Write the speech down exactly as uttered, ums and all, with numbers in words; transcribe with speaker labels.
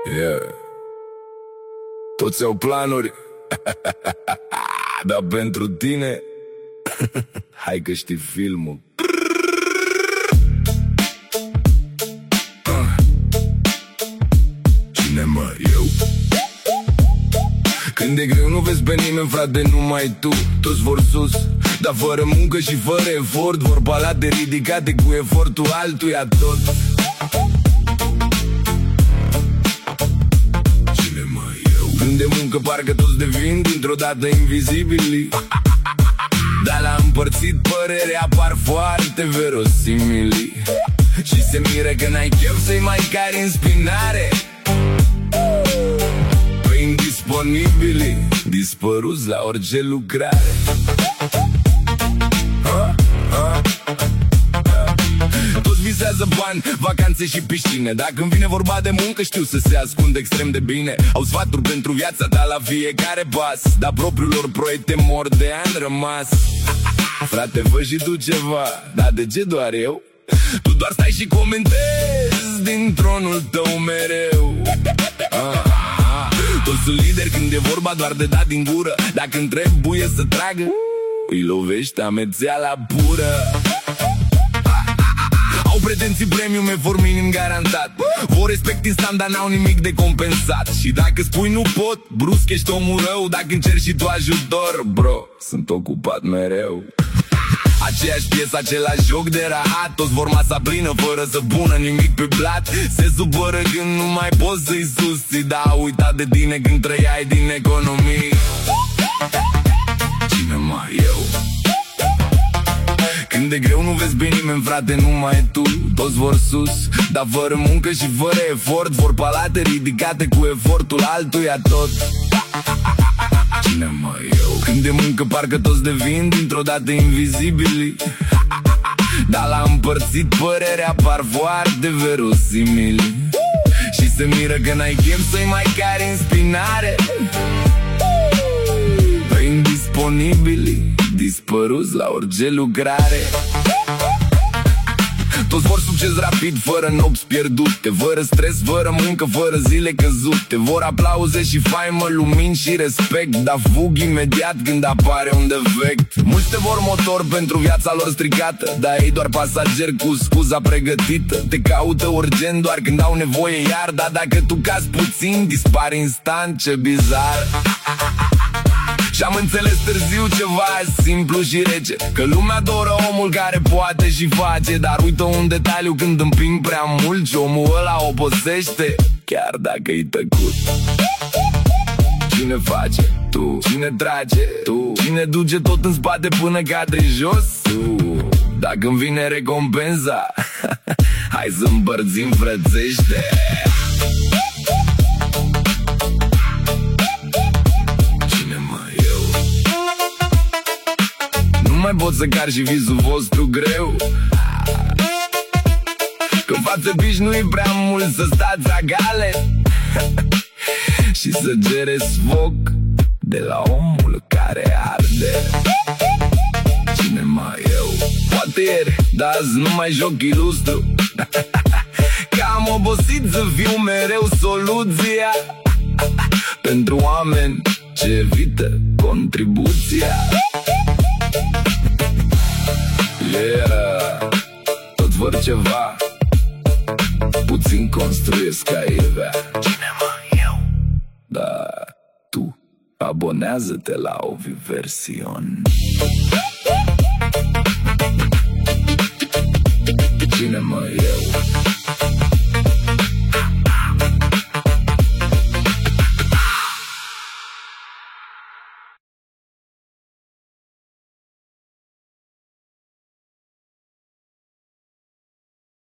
Speaker 1: Yeah. Toți au planuri, dar pentru tine hai că știi filmul. Cine mă, eu? Când e greu nu vezi pe nimeni, frate, numai tu. Toți vor sus, dar fără muncă și fără efort. Vor palate ridicate cu efortul altuia tot. Cine mă, eu? Când de muncă parcă toți devin dintr-o dată invizibili, dar la împărțit părere apar foarte verosimili. Și se miră că n-ai chef să-i mai cari în spinare. Păi indisponibili, dispăruți la orice lucrare. ha? Ha? Toți visează bani, vacanțe și piscine, dar când vine vorba de muncă știu să se ascunde extrem de bine. Au sfaturi pentru viața, dar la fiecare pas, dar propriul lor proiecte mor de ani rămas. Frate, fă și tu ceva, dar de ce doar eu? Tu doar stai și comentezi din tronul tău mereu. ah, ah. Toți sunt lideri când e vorba doar de dat din gură, dar când trebuie să tragă îi lovește amețeala pură. Au pretenții premium, efort minim garantat. Vor respect instant, dar n-au nimic de compensat. Și dacă spui nu pot, brusc ești omul rău. Dacă încerci și tu ajutor, bro, sunt ocupat mereu. Aceeași piesă, același joc de rahat. Toți vor masa plină fără să pună nimic pe plat. Se supără când nu mai poți să-i susții, dar a uitat de tine când trăiai din economii. Cine mai eu? Când de greu nu vezi pe nimeni, frate, numai tu. Toți vor sus, dar fără muncă și fără efort. Vor palate ridicate cu efortul altuia tot. Cine mă, eu? Când de muncă parcă toți devin dintr-o dată invizibili, dar la împărțit părere apar foarte verosimili. Și se miră că n-ai chef să-i mai cari în spinare. Păi indisponibili, dispăruți la orice lucrare. Toți vor succes rapid, fără nopți pierdute, fără stres, fără muncă, fără zile căzute. Vor aplauze și faimă, lumini și respect, dar fug imediat când apare un defect. Mulți te vor motor pentru viața lor stricată, dar ei doar pasageri cu scuza pregătită. Te caută urgent doar când au nevoie iar, dar dacă tu cazi puțin, dispari instant, ce bizar. Și-am înțeles târziu ceva simplu și rece, că lumea adoră omul care poate și face, dar uită un detaliu când împing prea mult și omul ăla obosește, chiar dacă-i tăcut. Cine face? Tu. Cine trage? Tu. Cine duce tot în spate până cade jos? Tu. Dacă-mi vine recompensa, hai să împărțim frățește. Nu mai pot să car și visul vostru greu, că v-ați obișnuit prea mult să stați agale și să gereți foc de la omul care arde. Cine mai eu? Poate ieri, dar azi nu mai joc ilustru, că am obosit să fiu mereu soluția pentru oameni ce evită contribuția. Yeah, toți vor ceva, puțin construiesc aievea. Cine mă, eu? Da, tu abonează-te la Oviversion. Cine mă, eu?